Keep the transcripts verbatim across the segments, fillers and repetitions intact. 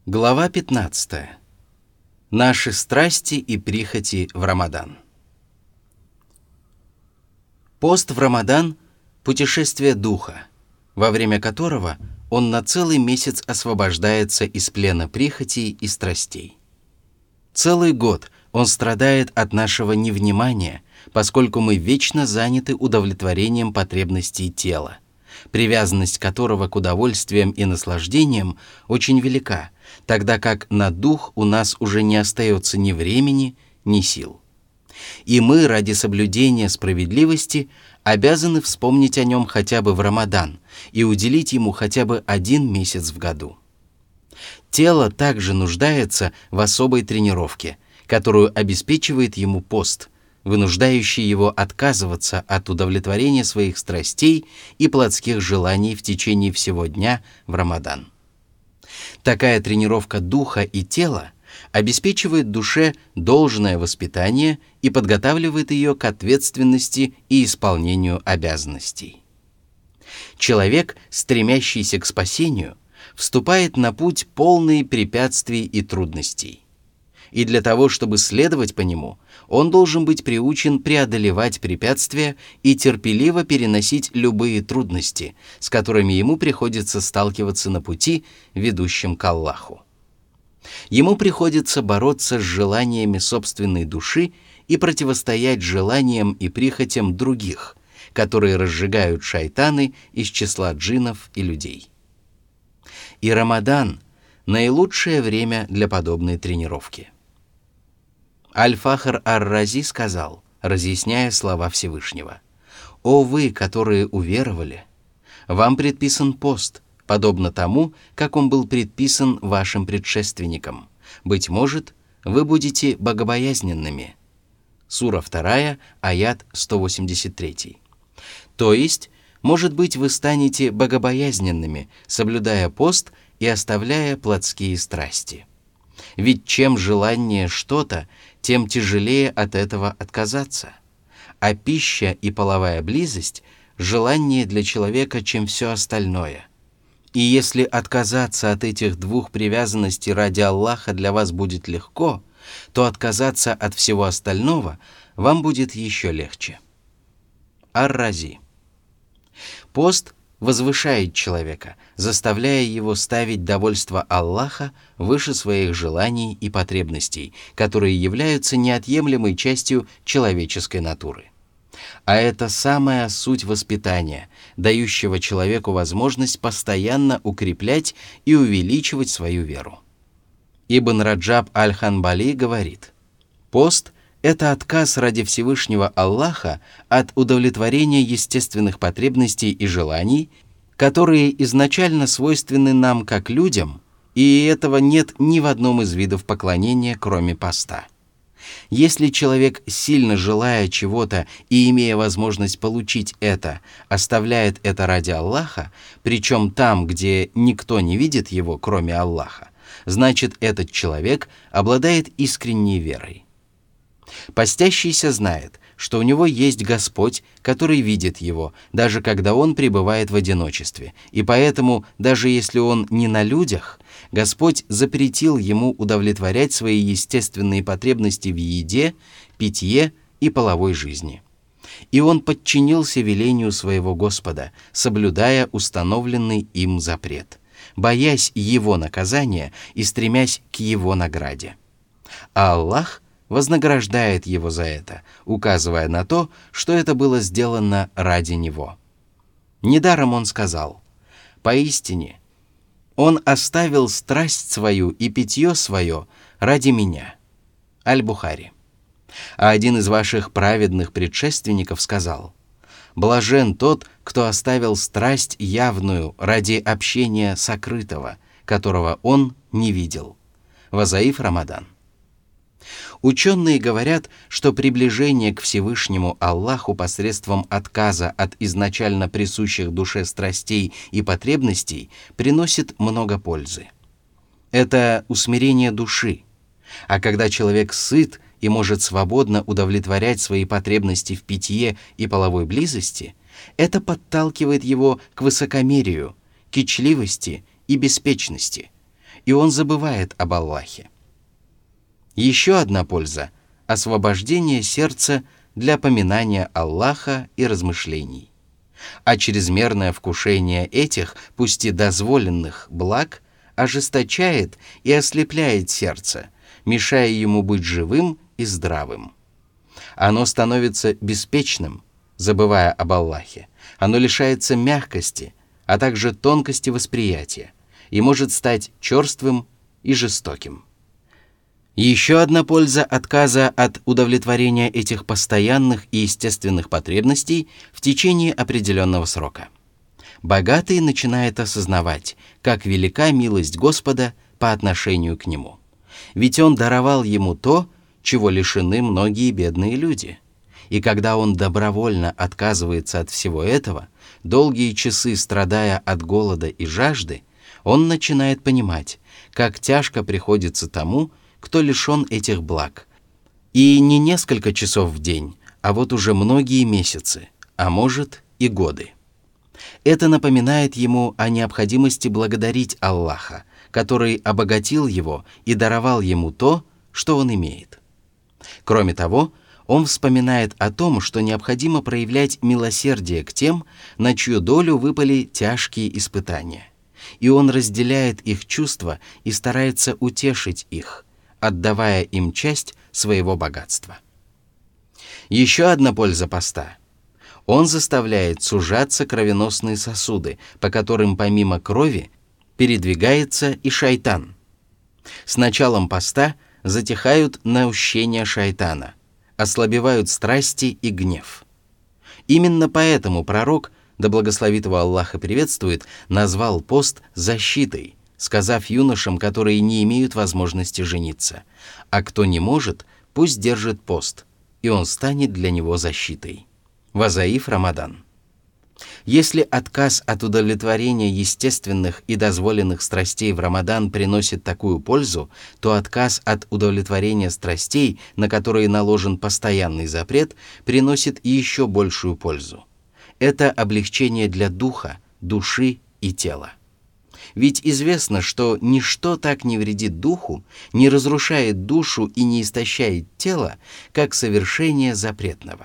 Глава пятнадцатая. Наши страсти и прихоти в Рамадан. Пост в Рамадан – путешествие духа, во время которого он на целый месяц освобождается из плена прихотей и страстей. Целый год он страдает от нашего невнимания, поскольку мы вечно заняты удовлетворением потребностей тела, привязанность которого к удовольствиям и наслаждениям очень велика, тогда как на дух у нас уже не остается ни времени, ни сил. И мы ради соблюдения справедливости обязаны вспомнить о нем хотя бы в Рамадан и уделить ему хотя бы один месяц в году. Тело также нуждается в особой тренировке, которую обеспечивает ему пост, вынуждающий его отказываться от удовлетворения своих страстей и плотских желаний в течение всего дня в Рамадан. Такая тренировка духа и тела обеспечивает душе должное воспитание и подготавливает ее к ответственности и исполнению обязанностей. Человек, стремящийся к спасению, вступает на путь полный препятствий и трудностей. И для того, чтобы следовать по нему, он должен быть приучен преодолевать препятствия и терпеливо переносить любые трудности, с которыми ему приходится сталкиваться на пути, ведущем к Аллаху. Ему приходится бороться с желаниями собственной души и противостоять желаниям и прихотям других, которые разжигают шайтаны из числа джиннов и людей. И Рамадан – наилучшее время для подобной тренировки. Аль-Фахр ар-Рази сказал, разъясняя слова Всевышнего: «О вы, которые уверовали, вам предписан пост, подобно тому, как он был предписан вашим предшественникам. Быть может, вы будете богобоязненными». Сура два, аят сто восемьдесят три. То есть, может быть, вы станете богобоязненными, соблюдая пост и оставляя плотские страсти. Ведь чем желаннее что-то, тем тяжелее от этого отказаться. А пища и половая близость желаннее для человека, чем все остальное. И если отказаться от этих двух привязанностей ради Аллаха для вас будет легко, то отказаться от всего остального вам будет еще легче. Ар-Рази. Пост возвышает человека, заставляя его ставить довольство Аллаха выше своих желаний и потребностей, которые являются неотъемлемой частью человеческой натуры. А это самая суть воспитания, дающего человеку возможность постоянно укреплять и увеличивать свою веру. Ибн Раджаб аль-Ханбали говорит: «Пост – это отказ ради Всевышнего Аллаха от удовлетворения естественных потребностей и желаний, которые изначально свойственны нам как людям, и этого нет ни в одном из видов поклонения, кроме поста. Если человек, сильно желая чего-то и имея возможность получить это, оставляет это ради Аллаха, причем там, где никто не видит его, кроме Аллаха, значит, этот человек обладает искренней верой. Постящийся знает, что у него есть Господь, который видит его, даже когда он пребывает в одиночестве, и поэтому, даже если он не на людях, Господь запретил ему удовлетворять свои естественные потребности в еде, питье и половой жизни. И он подчинился велению своего Господа, соблюдая установленный им запрет, боясь его наказания и стремясь к его награде. А Аллах вознаграждает его за это, указывая на то, что это было сделано ради него. Недаром он сказал: «Поистине, он оставил страсть свою и питье свое ради меня». Аль-Бухари. А один из ваших праведных предшественников сказал: «Блажен тот, кто оставил страсть явную ради общения сокрытого, которого он не видел». Вазаиф Рамадан. Ученые говорят, что приближение к Всевышнему Аллаху посредством отказа от изначально присущих душе страстей и потребностей приносит много пользы. Это усмирение души. А когда человек сыт и может свободно удовлетворять свои потребности в питье и половой близости, это подталкивает его к высокомерию, кичливости и беспечности, и он забывает об Аллахе. Еще одна польза – освобождение сердца для поминания Аллаха и размышлений. А чрезмерное вкушение этих, пусть и дозволенных, благ ожесточает и ослепляет сердце, мешая ему быть живым и здравым. Оно становится беспечным, забывая об Аллахе. Оно лишается мягкости, а также тонкости восприятия, и может стать черствым и жестоким. Еще одна польза отказа от удовлетворения этих постоянных и естественных потребностей в течение определенного срока. Богатый начинает осознавать, как велика милость Господа по отношению к нему. Ведь Он даровал ему то, чего лишены многие бедные люди. И когда он добровольно отказывается от всего этого, долгие часы страдая от голода и жажды, он начинает понимать, как тяжко приходится тому, кто лишен этих благ. И не несколько часов в день, а вот уже многие месяцы, а может и годы. Это напоминает ему о необходимости благодарить Аллаха, который обогатил его и даровал ему то, что он имеет. Кроме того, он вспоминает о том, что необходимо проявлять милосердие к тем, на чью долю выпали тяжкие испытания. И он разделяет их чувства и старается утешить их, отдавая им часть своего богатства. Еще одна польза поста. Он заставляет сужаться кровеносные сосуды, по которым помимо крови передвигается и шайтан. С началом поста затихают наущения шайтана, ослабевают страсти и гнев. Именно поэтому пророк, да благословит его Аллах и приветствует, назвал пост защитой, сказав юношам, которые не имеют возможности жениться: «А кто не может, пусть держит пост, и он станет для него защитой». Вазаиф Рамадан. Если отказ от удовлетворения естественных и дозволенных страстей в Рамадан приносит такую пользу, то отказ от удовлетворения страстей, на которые наложен постоянный запрет, приносит еще большую пользу. Это облегчение для духа, души и тела. Ведь известно, что ничто так не вредит духу, не разрушает душу и не истощает тело, как совершение запретного.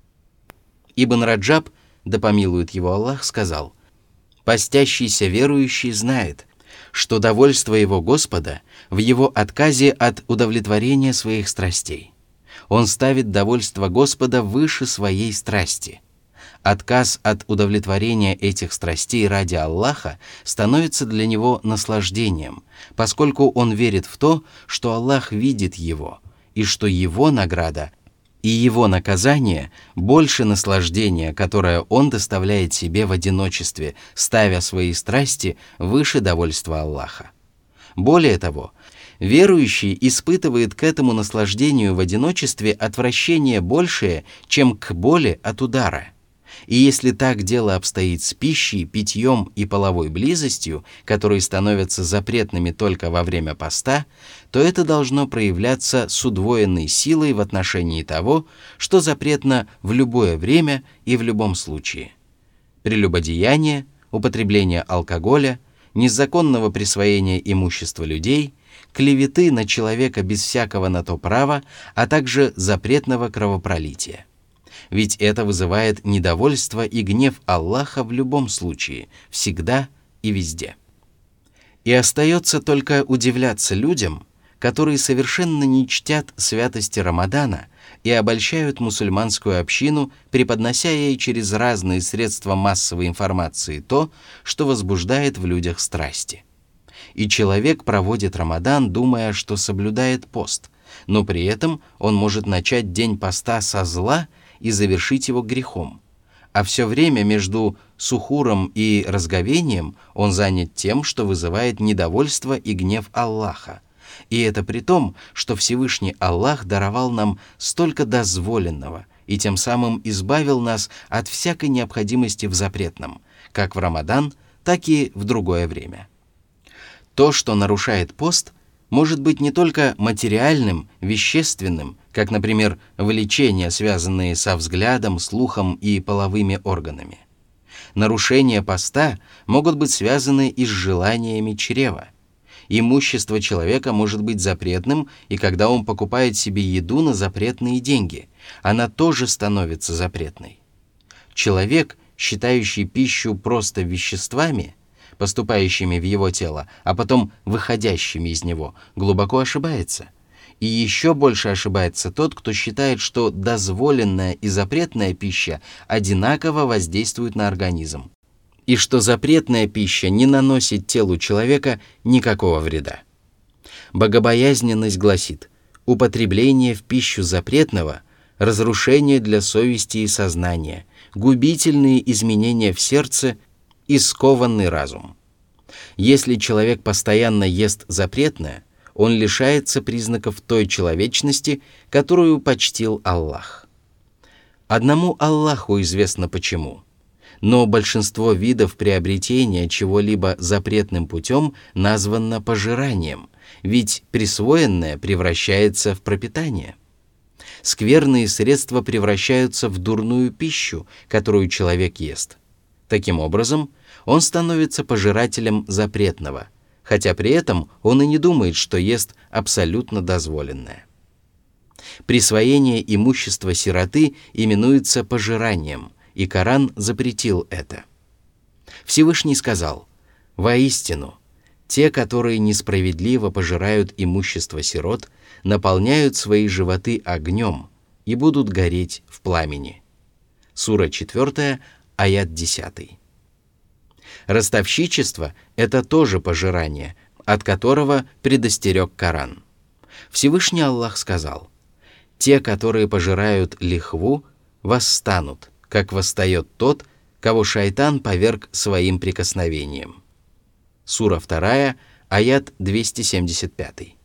Ибн Раджаб, да помилует его Аллах, сказал: «Постящийся верующий знает, что довольство его Господа в его отказе от удовлетворения своих страстей. Он ставит довольство Господа выше своей страсти. Отказ от удовлетворения этих страстей ради Аллаха становится для него наслаждением, поскольку он верит в то, что Аллах видит его, и что его награда и его наказание больше наслаждения, которое он доставляет себе в одиночестве, ставя свои страсти выше довольства Аллаха. Более того, верующий испытывает к этому наслаждению в одиночестве отвращение большее, чем к боли от удара. И если так дело обстоит с пищей, питьем и половой близостью, которые становятся запретными только во время поста, то это должно проявляться с удвоенной силой в отношении того, что запретно в любое время и в любом случае. Прелюбодеяние, употребление алкоголя, незаконного присвоения имущества людей, клеветы на человека без всякого на то права, а также запретного кровопролития. Ведь это вызывает недовольство и гнев Аллаха в любом случае, всегда и везде. И остается только удивляться людям, которые совершенно не чтят святости Рамадана и обольщают мусульманскую общину, преподнося ей через разные средства массовой информации то, что возбуждает в людях страсти. И человек проводит Рамадан, думая, что соблюдает пост, но при этом он может начать день поста со зла и завершить его грехом. А все время между сухуром и разговением он занят тем, что вызывает недовольство и гнев Аллаха. И это при том, что Всевышний Аллах даровал нам столько дозволенного и тем самым избавил нас от всякой необходимости в запретном, как в Рамадан, так и в другое время. То, что нарушает пост, может быть не только материальным, вещественным, как, например, влечения, связанные со взглядом, слухом и половыми органами. Нарушения поста могут быть связаны и с желаниями чрева. Имущество человека может быть запретным, и когда он покупает себе еду на запретные деньги, она тоже становится запретной. Человек, считающий пищу просто веществами, поступающими в его тело, а потом выходящими из него, глубоко ошибается. И еще больше ошибается тот, кто считает, что дозволенная и запретная пища одинаково воздействуют на организм, и что запретная пища не наносит телу человека никакого вреда. Богобоязненность гласит: употребление в пищу запретного – разрушение для совести и сознания, губительные изменения в сердце и скованный разум. Если человек постоянно ест запретное, он лишается признаков той человечности, которую почтил Аллах. Одному Аллаху известно почему, но большинство видов приобретения чего-либо запретным путем названо пожиранием, ведь присвоенное превращается в пропитание. Скверные средства превращаются в дурную пищу, которую человек ест. Таким образом, он становится пожирателем запретного, хотя при этом он и не думает, что ест абсолютно дозволенное. Присвоение имущества сироты именуется пожиранием, и Коран запретил это. Всевышний сказал: «Воистину, те, которые несправедливо пожирают имущество сирот, наполняют свои животы огнем и будут гореть в пламени». Сура четвёртая, аят десятый. Ростовщичество – это тоже пожирание, от которого предостерег Коран. Всевышний Аллах сказал: «Те, которые пожирают лихву, восстанут, как восстает тот, кого шайтан поверг своим прикосновением». Сура вторая, аят двести семьдесят пятый.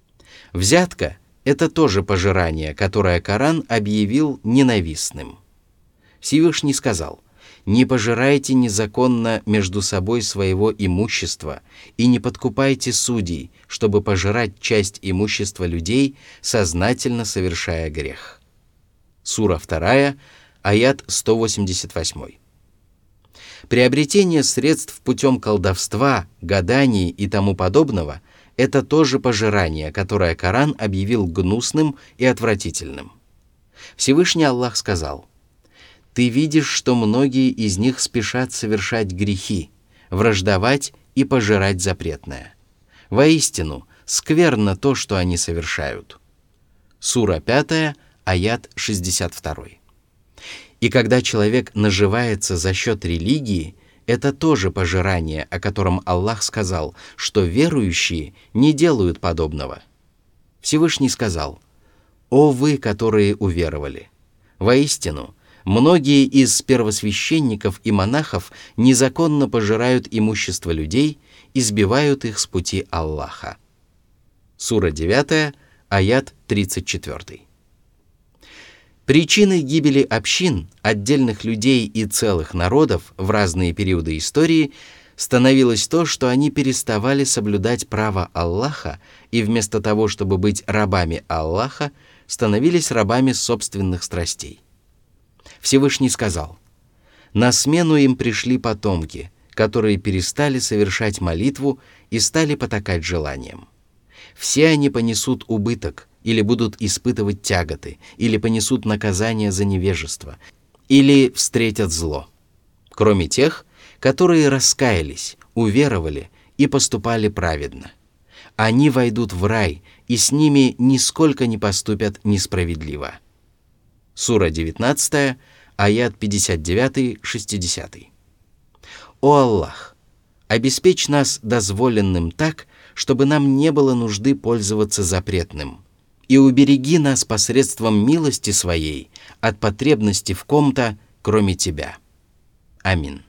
Взятка – это тоже пожирание, которое Коран объявил ненавистным. Всевышний сказал: «Не пожирайте незаконно между собой своего имущества и не подкупайте судей, чтобы пожирать часть имущества людей, сознательно совершая грех». Сура вторая, аят сто восемьдесят восемь. Приобретение средств путем колдовства, гаданий и тому подобного – это тоже пожирание, которое Коран объявил гнусным и отвратительным. Всевышний Аллах сказал: «Ты видишь, что многие из них спешат совершать грехи, враждовать и пожирать запретное. Воистину, скверно то, что они совершают». Сура пятая, аят шестьдесят два. И когда человек наживается за счет религии, это тоже пожирание, о котором Аллах сказал, что верующие не делают подобного. Всевышний сказал: «О вы, которые уверовали! Воистину, многие из первосвященников и монахов незаконно пожирают имущество людей и сбивают их с пути Аллаха». Сура девятая, аят тридцать четыре. Причиной гибели общин, отдельных людей и целых народов в разные периоды истории становилось то, что они переставали соблюдать право Аллаха и вместо того, чтобы быть рабами Аллаха, становились рабами собственных страстей. Всевышний сказал: «На смену им пришли потомки, которые перестали совершать молитву и стали потакать желаниям. Все они понесут убыток, или будут испытывать тяготы, или понесут наказание за невежество, или встретят зло, кроме тех, которые раскаялись, уверовали и поступали праведно. Они войдут в рай, и с ними нисколько не поступят несправедливо». Сура девятнадцатая, аят пятьдесят девять шестьдесят. «О Аллах, обеспечь нас дозволенным так, чтобы нам не было нужды пользоваться запретным, и убереги нас посредством милости Своей от потребности в ком-то, кроме Тебя. Амин».